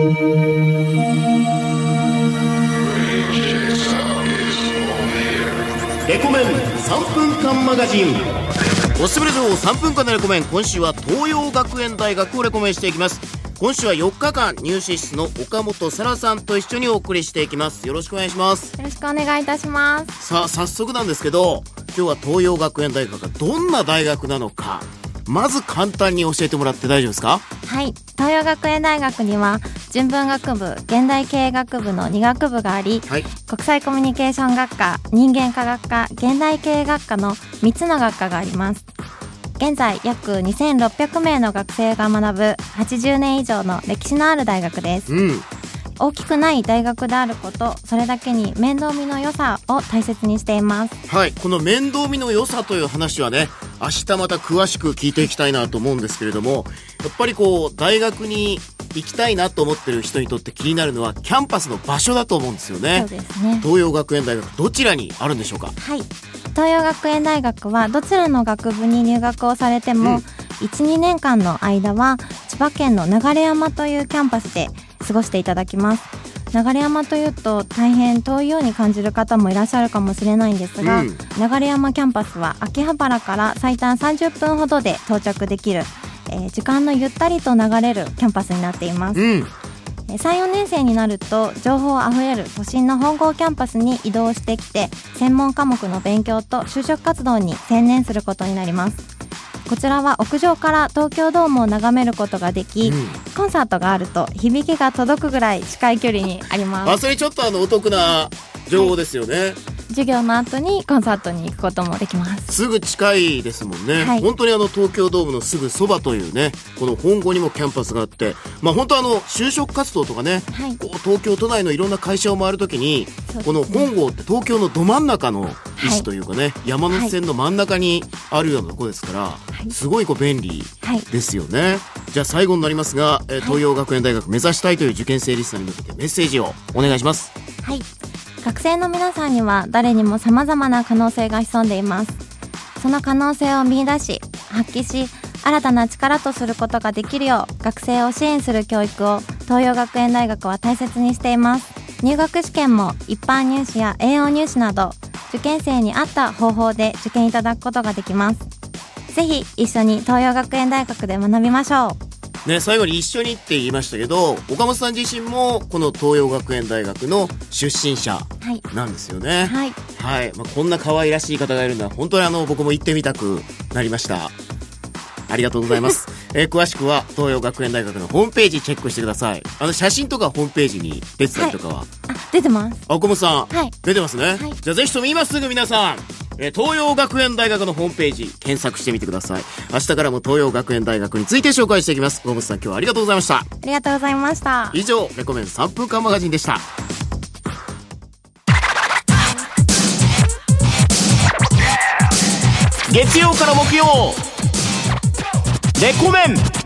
レコメン3分間マガジン。おすすめ情報3分間のレコメン。今週は東洋学園大学をレコメンしていきます。今週は4日間入試室の岡本沙羅さんと一緒にお送りしていきます。よろしくお願いします。 よろしくお願いいたします。 さあ早速なんですけど、今日は東洋学園大学がどんな大学なのか、まず簡単に教えてもらって大丈夫ですか？ はい、東洋学園大学には純文学部、現代経営学部の2学部があり、 はい、 国際コミュニケーション学科、人間科学科、現代経営学科の3つの学科があります。現在約2600名の学生が学ぶ80年以上の歴史のある大学です。大きくない大学であること、それだけに面倒見の良さを大切にしています。 はい、この面倒見の良さという話はね、明日また詳しく聞いていきたいなと思うんですけれども、やっぱりこう大学に行きたいなと思ってる人にとって気になるのはキャンパスの場所だと思うんですよね。 そうですね。 東洋学園大学どちらにあるんでしょうか？ はい、東洋学園大学はどちらの学部に入学をされても、1、2年間の間は千葉県の流山というキャンパスで過ごしていただきます。流山というと大変遠いように感じる方もいらっしゃるかもしれないんですが、流山キャンパスは秋葉原から最短30分ほどで到着できる、時間のゆったりと流れるキャンパスになっています。3、4年生になると情報あふれる都心の本郷キャンパスに移動してきて、専門科目の勉強と就職活動に専念することになります。こちらは屋上から東京ドームを眺めることができ、コンサートがあると響きが届くぐらい近い距離にあります。 それちょっとお得な情報ですよね。はい、 授業の後にコンサートに行くこともできます。 すぐ近いですもんね。はい、本当に東京ドームのすぐそばというね、この本郷にもキャンパスがあって、本当就職活動とかね、こう東京都内のいろんな会社を回るときに、この本郷って東京のど真ん中の位置というかね、山手線の真ん中にあるようなところですから、すごい便利ですよね。じゃあ最後になりますが、東洋学園大学目指したいという受験生リストに向けてメッセージをお願いします。 はい、学生の皆さんには誰にも様々な可能性が潜んでいます。その可能性を見出し、発揮し、新たな力とすることができるよう学生を支援する教育を東洋学園大学は大切にしています。入学試験も一般入試や栄養入試など受験生に合った方法で受験いただくことができます。ぜひ一緒に東洋学園大学で学びましょう。 ね、最後に一緒にって言いましたけど、岡本さん自身もこの東洋学園大学の出身者なんですよね。はい、はい、こんな可愛らしい方がいるのは本当に僕も行ってみたくなりました。ありがとうございます。詳しくは東洋学園大学のホームページチェックしてください。写真とかホームページに出てたりとかは、 出てます。 岡本さん、出てますね。じゃあぜひとも今すぐ皆さん、東洋学園大学のホームページ検索してみてください。明日からも東洋学園大学について紹介していきます。岡本さん、今日はありがとうございました。 ありがとうございました。 以上、レコメン3分間マガジンでした。月曜から木曜、レコメン